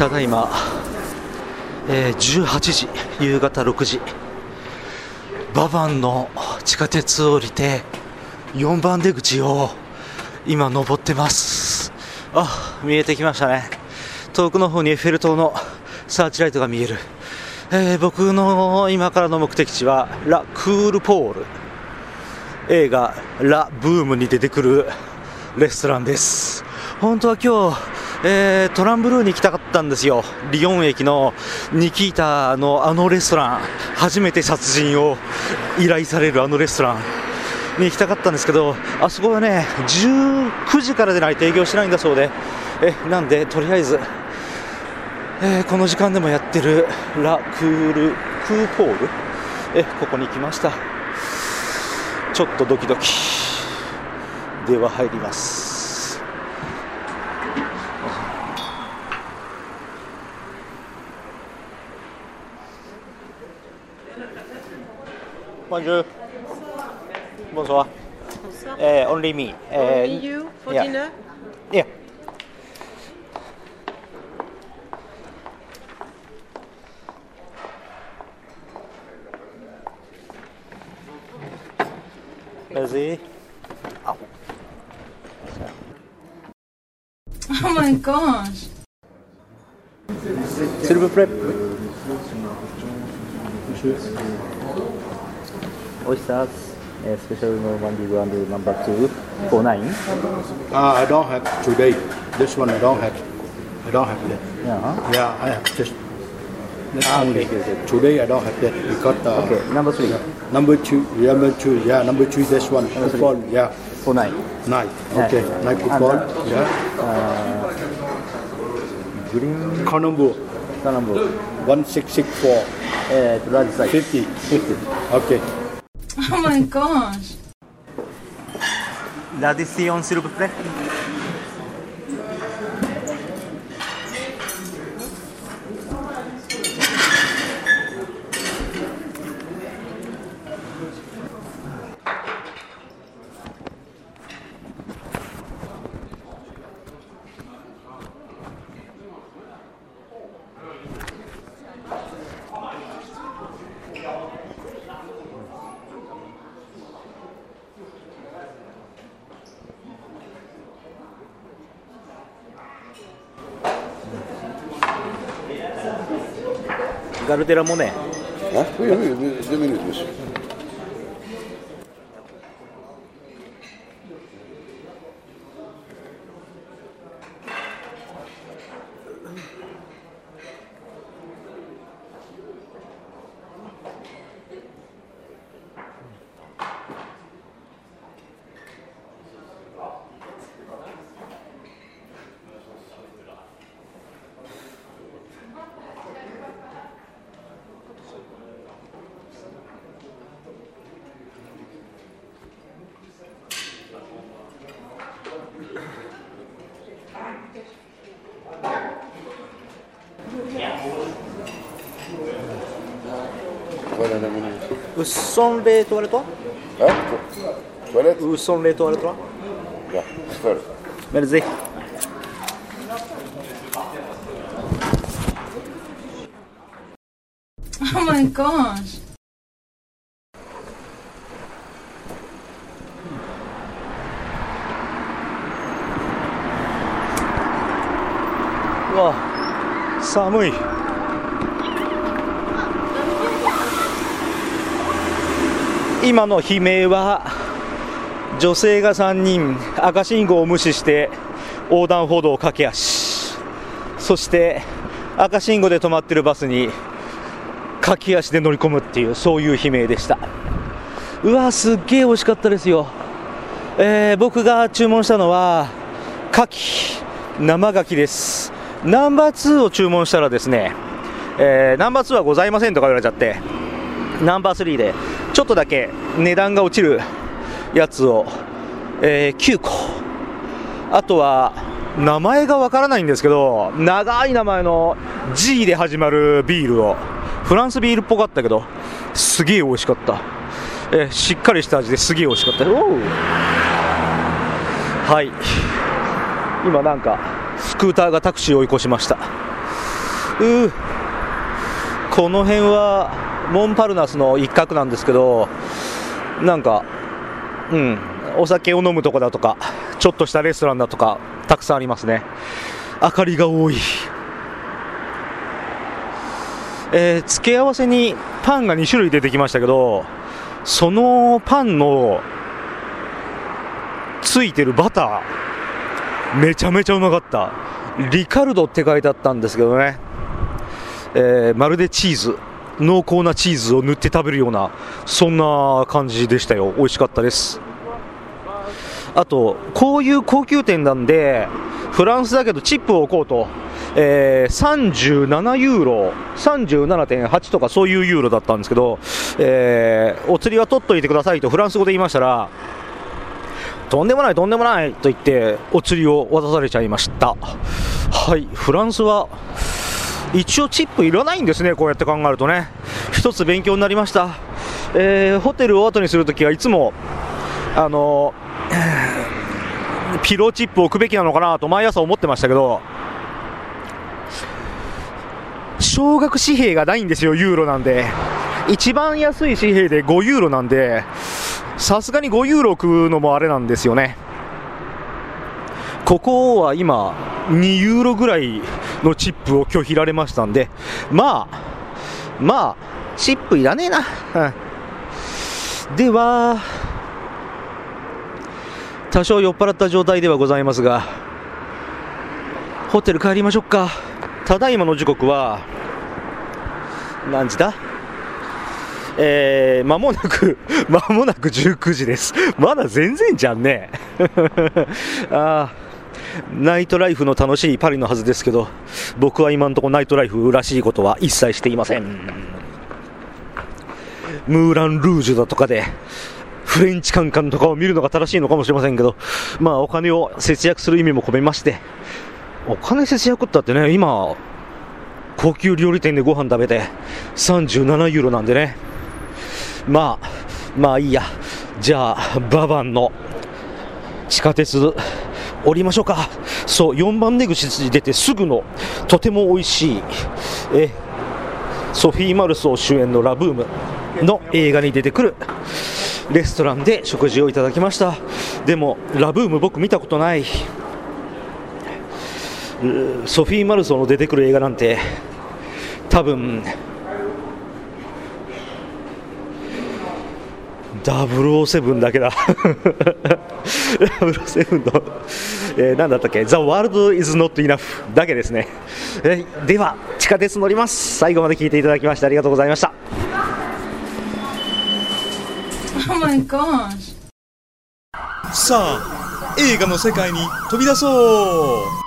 ただいま、18時、夕方6時、ババンの地下鉄を降りて4番出口を今登ってます。あ、見えてきましたね。遠くの方にエッフェル塔のサーチライトが見える。僕の今からの目的地はラ・クールポール、映画ラ・ブームに出てくるレストランです。本当は今日、トランブルーに行きたかったんですよ。リヨン駅のニキータのあのレストラン、初めて殺人を依頼されるあのレストランに行きたかったんですけど、あそこはね19時からでないと営業してないんだそうで、なんでとりあえず、この時間でもやってるラ・クーポール、ここに来ました。ちょっとドキドキでは入ります。Bonjour. Bonsoir. Only me. Only you for yeah. dinner? Yeah. Merci. Oh. Oh my gosh. S'il vous plaît. Oysters, special one you want the number 2 for 9. I don't have today. This one I don't have. I don't have that. Yeah. Yeah, I have just. Okay. Today I don't have that because Okay, number 3 number two. Yeah, number 3. This one. Football. Yeah, for 9. 9. Okay, 9 football. Yeah. Green Colombo. number 1664. large size 50. Okay. Oh my gosh. L'addition s'il vous plaît. Gardera Monet. Hein? Oui, 2 minutes, monsieur. Voilà la minute. Où sont les toilettes? Hein? Toilette? Où sont les toilettes? Là, faire. Merci. Oh my gosh. Wow, 寒い。今の悲鳴は女性が3人赤信号を無視して横断歩道を駆け足、そして赤信号で止まっているバスに駆け足で乗り込むっていう、そういう悲鳴でした。うわ、すっげえ美味しかったですよ。僕が注文したのは牡蠣、生牡蠣です。ナンバー2を注文したらですね、ナンバー2はございませんとか言われちゃって、ナンバー3でちょっとだけ値段が落ちるやつを、9個、あとは名前がわからないんですけど、長い名前の G で始まるビールを、フランスビールっぽかったけどすげえ美味しかった。しっかりした味ですげえ美味しかった。はい、今なんかスクーターがタクシーを追い越しました。 この辺はモンパルナスの一角なんですけど、なんかお酒を飲むとこだとかちょっとしたレストランだとかたくさんありますね。明かりが多い。付け合わせにパンが2種類出てきましたけど、そのパンのついてるバターめちゃめちゃうまかった。リカルドって書いてあったんですけどね、まるでチーズ、濃厚なチーズを塗って食べるようなそんな感じでしたよ。美味しかったです。あとこういう高級店なんでフランスだけどチップを置こうと、37ユーロ 37.8 とかそういうユーロだったんですけど、お釣りは取っといてくださいとフランス語で言いましたら、とんでもないとんでもないと言ってお釣りを渡されちゃいました。はい、フランスは一応チップいらないんですね。こうやって考えるとね、一つ勉強になりました。ホテルを後にするときはいつもピローチップを置くべきなのかなと毎朝思ってましたけど、少額紙幣がないんですよ。ユーロなんで一番安い紙幣で5ユーロなんで、さすがに5ユーロ置くのもあれなんですよね。ここは今2ユーロぐらいのチップを拒否られましたんで、まあチップいらねえな、では多少酔っ払った状態ではございますが、ホテル帰りましょうか。ただいまの時刻は何時だ。間もなく19時です。まだ全然じゃんねナイトライフの楽しいパリのはずですけど、僕は今のところナイトライフらしいことは一切していません。ムーラン・ルージュだとかでフレンチカンカンとかを見るのが正しいのかもしれませんけど、お金を節約する意味も込めまして、お金節約ったってね、今高級料理店でご飯食べて37ユーロなんでね、まあいいや。じゃあババンの地下鉄降りましょうか。そう、4番出口に出てすぐのとても美味しいソフィー・マルソー主演のラブームの映画に出てくるレストランで食事をいただきました。でもラブーム僕見たことない。ソフィー・マルソーの出てくる映画なんて多分007だけだ007の、何だったっけ、The World is not enough だけですね。では地下鉄乗ります。最後まで聞いていただきましてありがとうございました。 Oh my gosh. さあ映画の世界に飛び出そう。